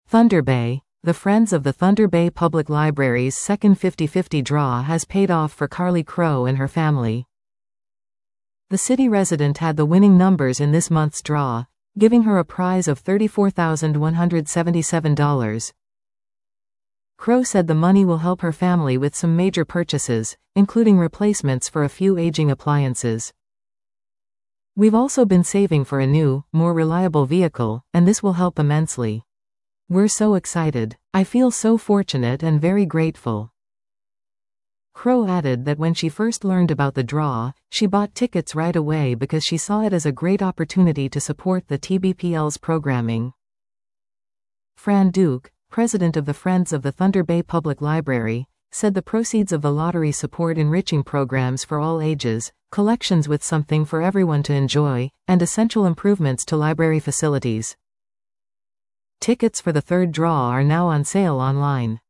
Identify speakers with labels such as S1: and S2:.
S1: Thunder Bay. The Friends of the Thunder Bay Public Library's second 50/50 draw has paid off for Carly Crow and her family. The city resident had the winning numbers in this month's draw, giving her a prize of $34,177. Crow said the money will help her family with some major purchases, including replacements for a few aging appliances. We've also been saving for a new, more reliable vehicle, and this will help immensely. We're so excited. I feel so fortunate and very grateful. Crow added that when she first learned about the draw, she bought tickets right away because she saw it as a great opportunity to support the TBPL's programming. Fran Duke, president of the Friends of the Thunder Bay Public Library, said the proceeds of the lottery support enriching programs for all ages, collections with something for everyone to enjoy, and essential improvements to library facilities. Tickets for the third draw are now on sale online.